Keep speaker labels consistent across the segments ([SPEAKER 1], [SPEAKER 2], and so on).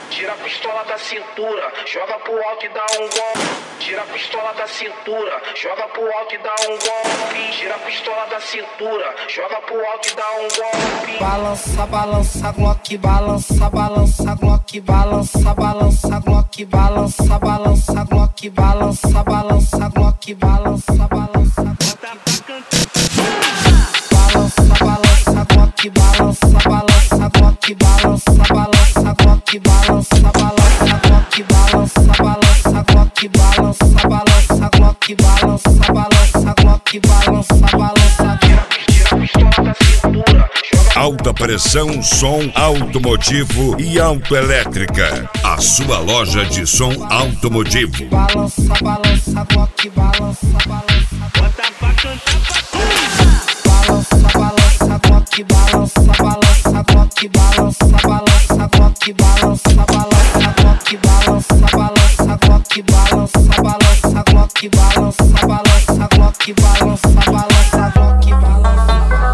[SPEAKER 1] Tira a pistola da cintura, joga pro alto e dá um golpe. Tira a pistola da cintura, joga pro alto e dá um golpe. Tira a pistola da cintura, joga pro alto e dá um golpe.
[SPEAKER 2] Balança, balança, Glock, balança, balança, Glock, balança, balança, Glock, balança, balança, Glock, balança, balança, Glock, balança, balança, balança, balança, Glock, balança, balança, Glock, balança, balança, Glock, balança, balança, Glock, balança, balança, Glock, balança, balança, Glock, balança, balança, Glock, balança, balança.
[SPEAKER 1] Tira a pistola da cintura, joga.
[SPEAKER 3] Alta pressão, som automotivo e autoelétrica. A sua loja de som automotivo.
[SPEAKER 2] Balança, balança, Glock, balança, balança.
[SPEAKER 4] Bota pra cantar.
[SPEAKER 2] Balança, balança, Glock, balança, balança, Glock, balança, balança, Glock, balança, balança, Glock, balança, balança, Glock, balança, balança, Glock, balança, balança, Glock, balança, balança, Glock, balança.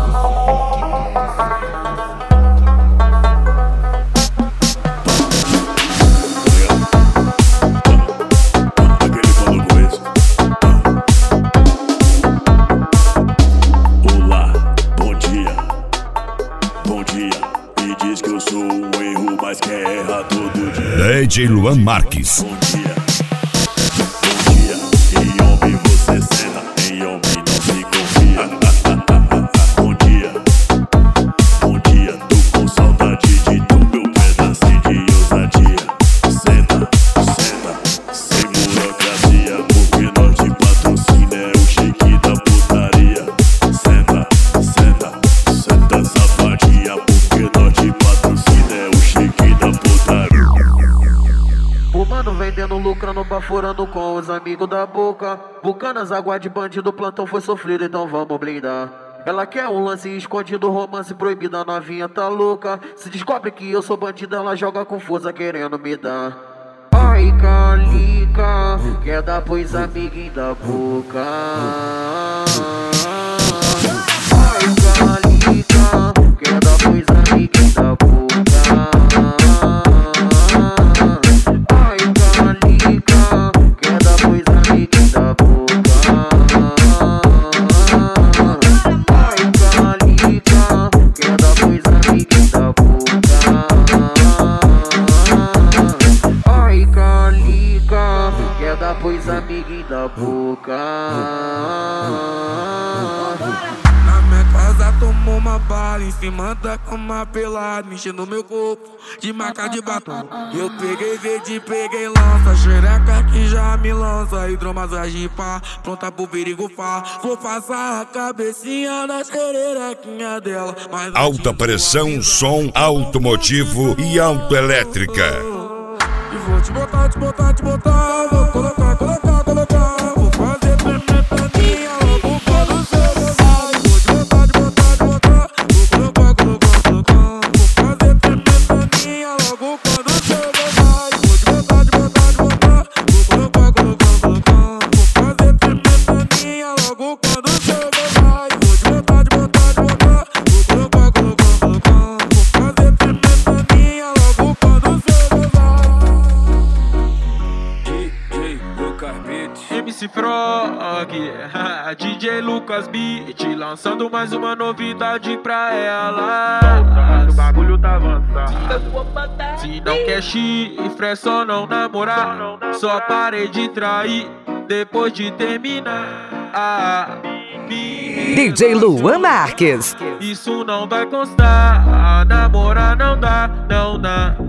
[SPEAKER 3] DJ Luan Marques.
[SPEAKER 5] Bom dia, em homem você senta, em homem não se confia. Bom dia, tô com saudade de tu, meu pedacinho de ousadia. Senta, sem burocracia, porque nós de patrocínio é o shake da putaria. Senta, safadinha, porque nós de patrocínio é o shake da putaria.
[SPEAKER 6] O mano vendendo, lucrando, baforando com os amigos da boca. Bucanas, água de bandido, plantão foi sofrido, então vamos blindar. Ela quer um lance escondido, romance proibido, a novinha tá louca. Se descobre que eu sou bandido, ela joga com força querendo me dar. Ai, calica, quer dar pois amiguinho da boca. Ai, calica, quer dar pois amiguinho da boca. Pois amiguinho da boca.
[SPEAKER 7] Na minha casa tomou uma bala, em cima da cama pelado, mexendo meu corpo de marca de batom. Eu peguei verde, peguei lança, xereca que já me lança, hidromassagem pá, pronta pro perigo fá. Vou passar a cabecinha na xererequinha dela.
[SPEAKER 3] Alta pressão, som automotivo e autoelétrica.
[SPEAKER 7] E vou te botar, vou colocar. Vou fazer tremer logo quando você vai. Vou te botar, vou colocar. Vou fazer tremer logo quando você vai. Vou te botar, vou colocar. Vou fazer tremer logo quando você vai. Vou te botar, vou colocar. Vou fazer tremer logo quando você vai.
[SPEAKER 8] MC Frog, DJ Lucas Beat, lançando mais uma novidade pra ela.
[SPEAKER 4] O bagulho tá avançado.
[SPEAKER 8] Se não quer chifre, é só não namorar. Só parei de trair depois de terminar.
[SPEAKER 9] DJ Luan Marques.
[SPEAKER 8] Isso não vai constar. Namorar não dá, não dá.